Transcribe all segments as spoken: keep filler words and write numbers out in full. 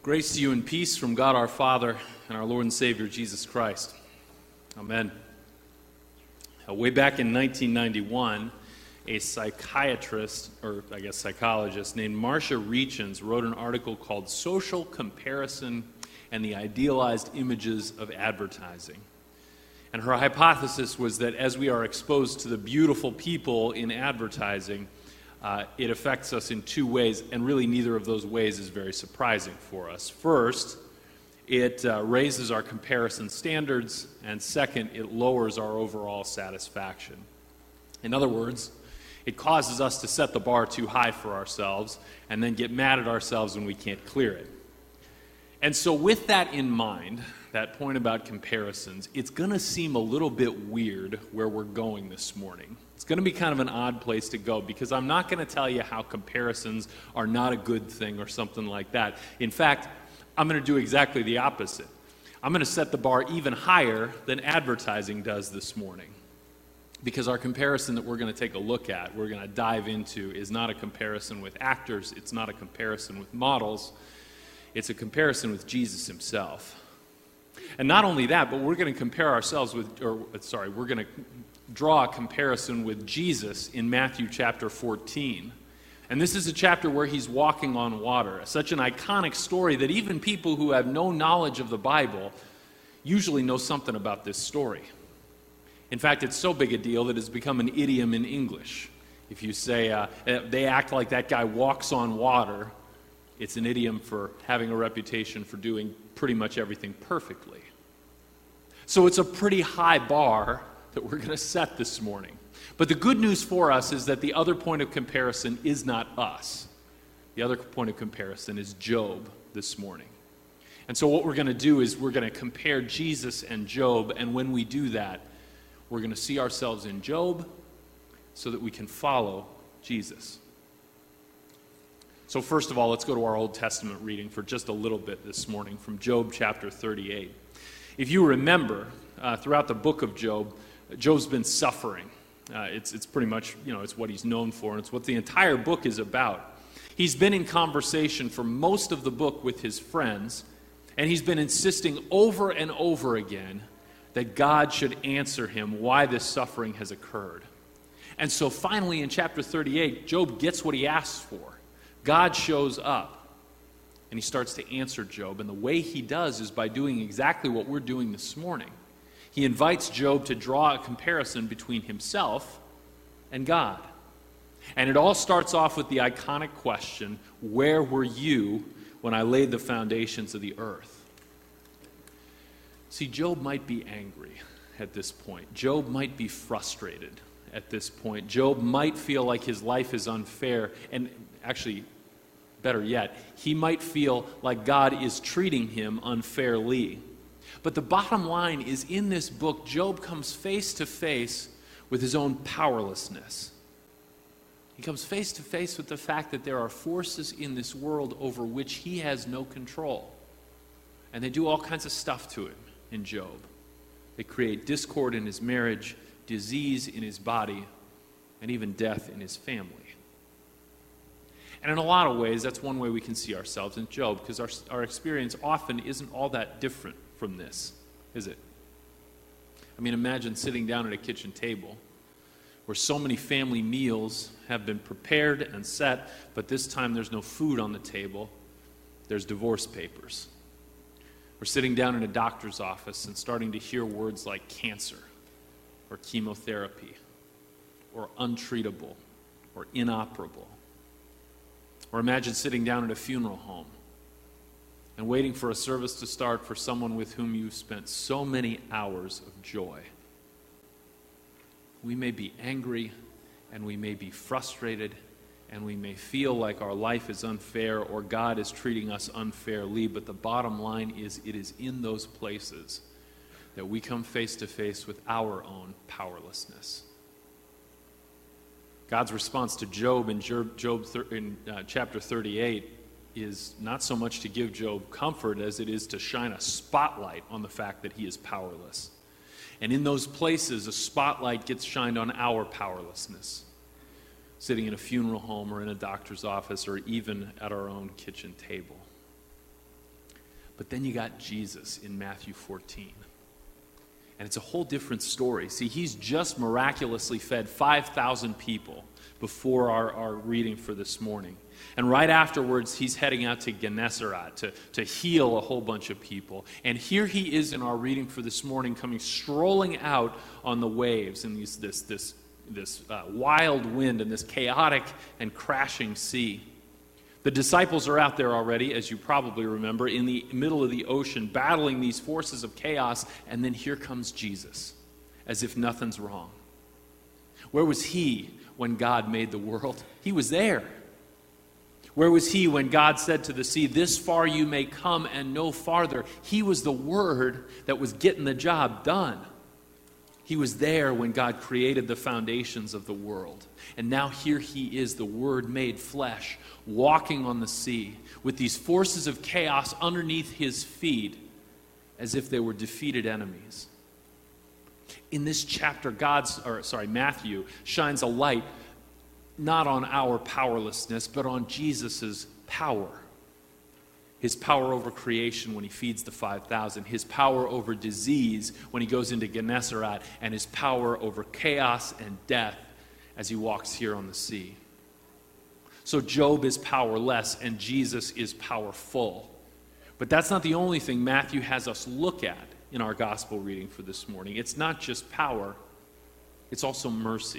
Grace to you and peace from God our Father and our Lord and Savior Jesus Christ. Amen. Uh, way back in nineteen ninety-one, a psychiatrist, or I guess psychologist, named Marcia Reachens wrote an article called Social Comparison and the Idealized Images of Advertising. And her hypothesis was that as we are exposed to the beautiful people in advertising, Uh, it affects us in two ways, and really neither of those ways is very surprising for us. First, it uh, raises our comparison standards, and second, it lowers our overall satisfaction. In other words, it causes us to set the bar too high for ourselves and then get mad at ourselves when we can't clear it. And so with that in mind, that point about comparisons, it's going to seem a little bit weird where we're going this morning. It's going to be kind of an odd place to go because I'm not going to tell you how comparisons are not a good thing or something like that. In fact, I'm going to do exactly the opposite. I'm going to set the bar even higher than advertising does this morning. Because our comparison that we're going to take a look at, we're going to dive into, is not a comparison with actors, it's not a comparison with models, it's a comparison with Jesus himself. And not only that, but we're going to compare ourselves with, or sorry, we're going to draw a comparison with Jesus in Matthew chapter fourteen. And this is a chapter where he's walking on water, such an iconic story that even people who have no knowledge of the Bible usually know something about this story. In fact, it's so big a deal that it's become an idiom in English. If you say, uh, they act like that guy walks on water, it's an idiom for having a reputation for doing pretty much everything perfectly. So it's a pretty high bar that we're going to set this morning. But the good news for us is that the other point of comparison is not us. The other point of comparison is Job this morning. And so what we're going to do is we're going to compare Jesus and Job, and when we do that, we're going to see ourselves in Job so that we can follow Jesus. So first of all, let's go to our Old Testament reading for just a little bit this morning from Job chapter thirty-eight. If you remember, uh, throughout the book of Job, Job's been suffering. Uh, it's it's pretty much, you know, it's what he's known for, and it's what the entire book is about. He's been in conversation for most of the book with his friends, and he's been insisting over and over again that God should answer him why this suffering has occurred. And so finally in chapter thirty-eight, Job gets what he asks for. God shows up, and he starts to answer Job, and the way he does is by doing exactly what we're doing this morning. He invites Job to draw a comparison between himself and God. And it all starts off with the iconic question, where were you when I laid the foundations of the earth? See, Job might be angry at this point. Job might be frustrated at this point. Job might feel like his life is unfair, and actually, better yet, he might feel like God is treating him unfairly. But the bottom line is, in this book, Job comes face to face with his own powerlessness. He comes face to face with the fact that there are forces in this world over which he has no control. And they do all kinds of stuff to him in Job. They create discord in his marriage, disease in his body, and even death in his family. And in a lot of ways, that's one way we can see ourselves in Job, because our, our experience often isn't all that different from this, is it? I mean, imagine sitting down at a kitchen table where so many family meals have been prepared and set, but this time there's no food on the table, there's divorce papers. We're sitting down in a doctor's office and starting to hear words like cancer, or chemotherapy, or untreatable, or inoperable. Or imagine sitting down at a funeral home and waiting for a service to start for someone with whom you've spent so many hours of joy. We may be angry, and we may be frustrated, and we may feel like our life is unfair or God is treating us unfairly, but the bottom line is it is in those places that we come face to face with our own powerlessness. God's response to Job in Job, Job in uh, chapter thirty-eight is not so much to give Job comfort as it is to shine a spotlight on the fact that he is powerless. And in those places, a spotlight gets shined on our powerlessness. Sitting in a funeral home or in a doctor's office or even at our own kitchen table. But then you got Jesus in Matthew fourteen. And it's a whole different story. See, he's just miraculously fed five thousand people before our, our reading for this morning. And right afterwards, he's heading out to Gennesaret to, to heal a whole bunch of people. And here he is in our reading for this morning, coming strolling out on the waves in these, this, this, this uh, wild wind and this chaotic and crashing sea. The disciples are out there already, as you probably remember, in the middle of the ocean, battling these forces of chaos, and then here comes Jesus, as if nothing's wrong. Where was he when God made the world? He was there. Where was he when God said to the sea, "This far you may come and no farther"? He was the Word that was getting the job done. He was there when God created the foundations of the world. And now here he is, the Word made flesh, walking on the sea with these forces of chaos underneath his feet as if they were defeated enemies. In this chapter, God's, or sorry, Matthew shines a light not on our powerlessness, but on Jesus' power. His power over creation when he feeds the five thousand, his power over disease when he goes into Gennesaret, and his power over chaos and death as he walks here on the sea. So Job is powerless and Jesus is powerful. But that's not the only thing Matthew has us look at in our gospel reading for this morning. It's not just power, it's also mercy.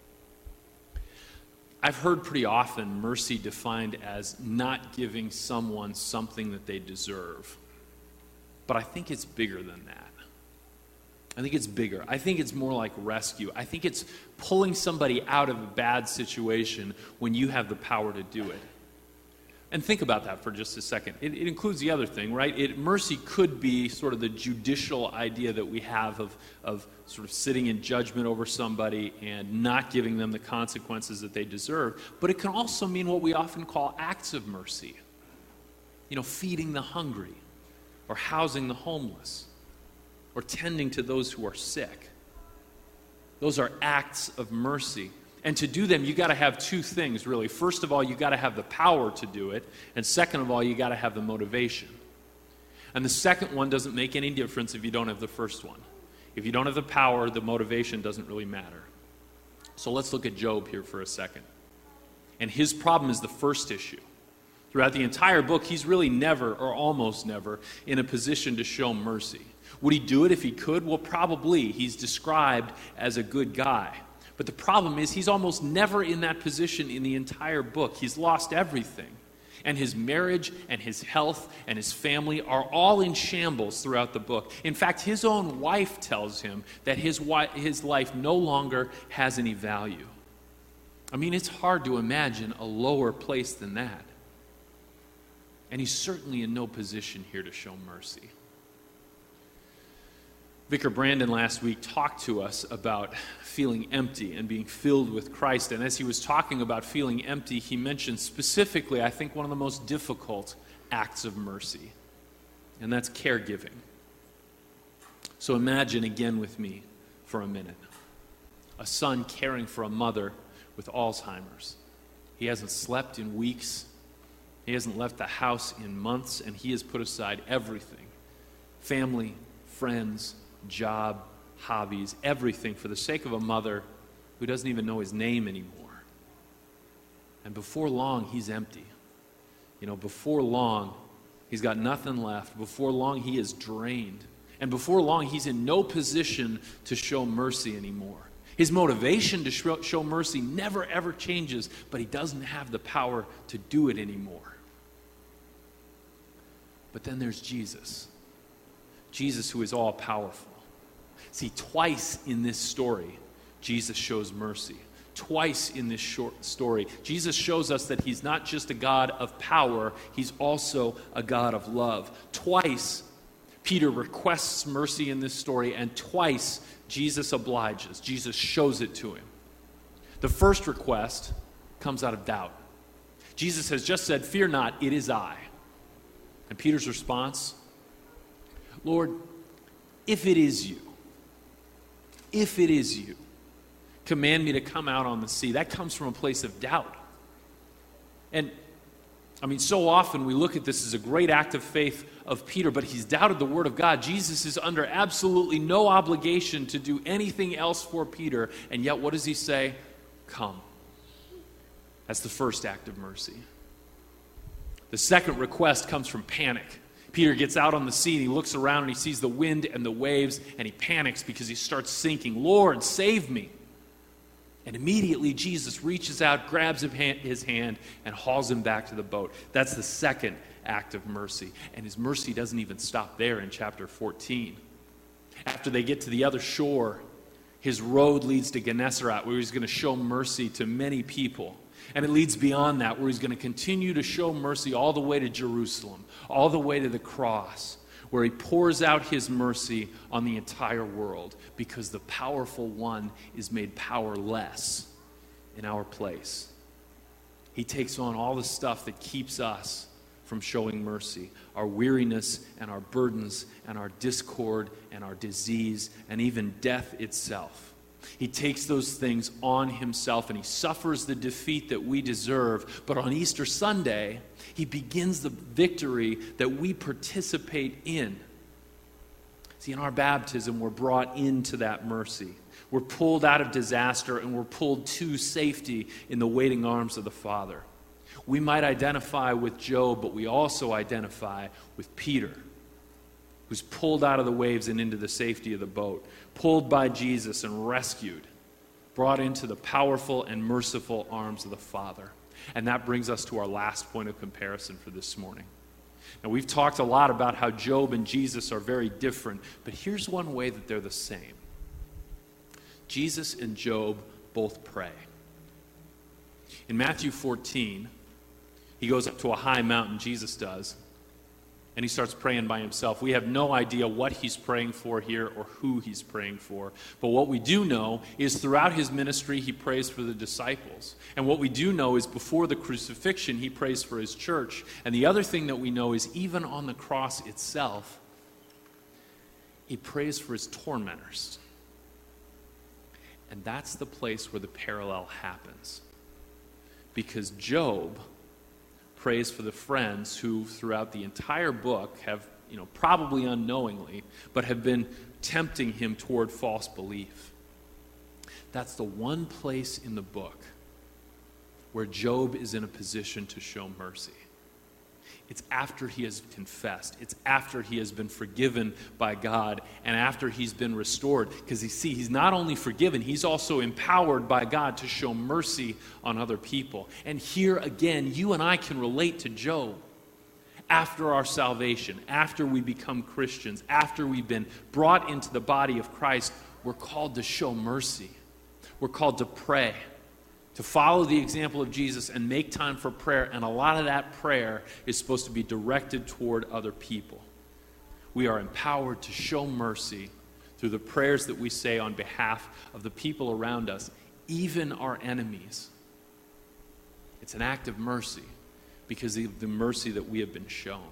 I've heard pretty often mercy defined as not giving someone something that they deserve. But I think it's bigger than that. I think it's bigger. I think it's more like rescue. I think it's pulling somebody out of a bad situation when you have the power to do it. And think about that for just a second. It, it includes the other thing, right? It, mercy could be sort of the judicial idea that we have of, of sort of sitting in judgment over somebody and not giving them the consequences that they deserve. But it can also mean what we often call acts of mercy. You know, feeding the hungry, or housing the homeless, or tending to those who are sick. Those are acts of mercy. And to do them, you got to have two things, really. First of all, you got to have the power to do it. And second of all, you got to have the motivation. And the second one doesn't make any difference if you don't have the first one. If you don't have the power, the motivation doesn't really matter. So let's look at Job here for a second. And his problem is the first issue. Throughout the entire book, he's really never, or almost never, in a position to show mercy. Would he do it if he could? Well, probably. He's described as a good guy. But the problem is he's almost never in that position in the entire book. He's lost everything. And his marriage and his health and his family are all in shambles throughout the book. In fact, his own wife tells him that his, wife, his life no longer has any value. I mean, it's hard to imagine a lower place than that. And he's certainly in no position here to show mercy. Vicar Brandon last week talked to us about feeling empty and being filled with Christ. And as he was talking about feeling empty, he mentioned specifically, I think, one of the most difficult acts of mercy. And that's caregiving. So imagine again with me for a minute. A son caring for a mother with Alzheimer's. He hasn't slept in weeks. He hasn't left the house in months, and he has put aside everything. Family, friends, job, hobbies, everything for the sake of a mother who doesn't even know his name anymore. And before long, he's empty. You know, before long, he's got nothing left. Before long, he is drained. And before long, he's in no position to show mercy anymore. His motivation to show mercy never, ever changes, but he doesn't have the power to do it anymore. But then there's Jesus. Jesus, who is all-powerful. See, twice in this story, Jesus shows mercy. Twice in this short story, Jesus shows us that he's not just a God of power, he's also a God of love. Twice, Peter requests mercy in this story, and twice, Jesus obliges. Jesus shows it to him. The first request comes out of doubt. Jesus has just said, "Fear not, it is I." And Peter's response, "Lord, if it is you, if it is you, command me to come out on the sea." That comes from a place of doubt. And I mean, so often we look at this as a great act of faith of Peter, but he's doubted the word of God. Jesus is under absolutely no obligation to do anything else for Peter, and yet what does he say? Come. That's the first act of mercy. The second request comes from panic. Peter gets out on the sea and he looks around and he sees the wind and the waves and he panics because he starts sinking. Lord, save me. And immediately Jesus reaches out, grabs his hand, and hauls him back to the boat. That's the second act of mercy. And his mercy doesn't even stop there in chapter fourteen. After they get to the other shore, his road leads to Gennesaret, where he's going to show mercy to many people. And it leads beyond that, where he's going to continue to show mercy all the way to Jerusalem, all the way to the cross, where he pours out his mercy on the entire world because the powerful one is made powerless in our place. He takes on all the stuff that keeps us from showing mercy, our weariness and our burdens and our discord and our disease and even death itself. He takes those things on himself and he suffers the defeat that we deserve. But on Easter Sunday, he begins the victory that we participate in. See, in our baptism, we're brought into that mercy. We're pulled out of disaster and we're pulled to safety in the waiting arms of the Father. We might identify with Job, but we also identify with Peter, who's pulled out of the waves and into the safety of the boat, pulled by Jesus and rescued, brought into the powerful and merciful arms of the Father. And that brings us to our last point of comparison for this morning. Now, we've talked a lot about how Job and Jesus are very different, but here's one way that they're the same. Jesus and Job both pray. In Matthew fourteen, he goes up to a high mountain, Jesus does, and he starts praying by himself. We have no idea what he's praying for here or who he's praying for. But what we do know is throughout his ministry, he prays for the disciples. And what we do know is before the crucifixion, he prays for his church. And the other thing that we know is even on the cross itself, he prays for his tormentors. And that's the place where the parallel happens. Because Job prays for the friends who, throughout the entire book, have, you know, probably unknowingly, but have been tempting him toward false belief. That's the one place in the book where Job is in a position to show mercy. It's after he has confessed. It's after he has been forgiven by God and after he's been restored. Because you see, he's not only forgiven, he's also empowered by God to show mercy on other people. And here again, you and I can relate to Job. After our salvation, after we become Christians, after we've been brought into the body of Christ, we're called to show mercy. We're called to pray, to follow the example of Jesus and make time for prayer. And a lot of that prayer is supposed to be directed toward other people. We are empowered to show mercy through the prayers that we say on behalf of the people around us, even our enemies. It's an act of mercy because of the mercy that we have been shown.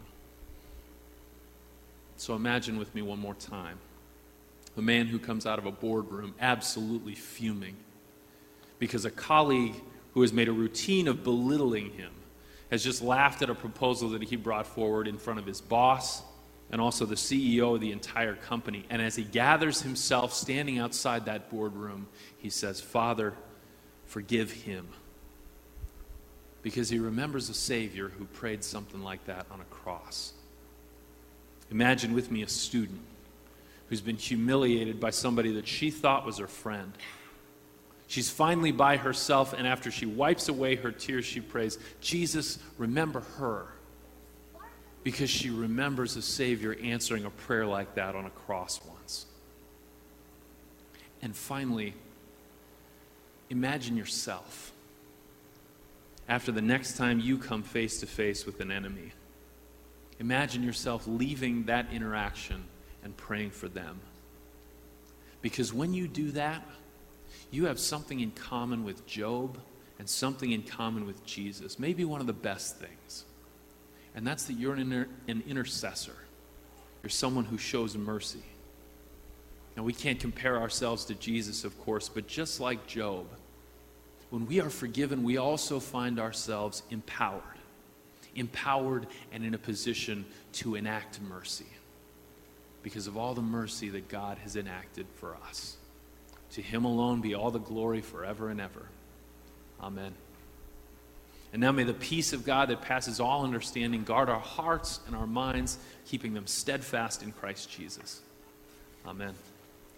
So imagine with me one more time a man who comes out of a boardroom absolutely fuming because a colleague who has made a routine of belittling him has just laughed at a proposal that he brought forward in front of his boss and also the C E O of the entire company. And as he gathers himself standing outside that boardroom, he says, "Father, forgive him." Because he remembers a Savior who prayed something like that on a cross. Imagine with me a student who's been humiliated by somebody that she thought was her friend. She's finally by herself, and after she wipes away her tears, she prays, "Jesus, remember her." Because she remembers a Savior answering a prayer like that on a cross once. And finally, imagine yourself after the next time you come face to face with an enemy. Imagine yourself leaving that interaction and praying for them. Because when you do that, you have something in common with Job and something in common with Jesus. Maybe one of the best things. And that's that you're an, inter- an intercessor. You're someone who shows mercy. Now, we can't compare ourselves to Jesus, of course, but just like Job, when we are forgiven, we also find ourselves empowered. empowered and in a position to enact mercy because of all the mercy that God has enacted for us. To him alone be all the glory forever and ever. Amen. And now may the peace of God that passes all understanding guard our hearts and our minds, keeping them steadfast in Christ Jesus. Amen.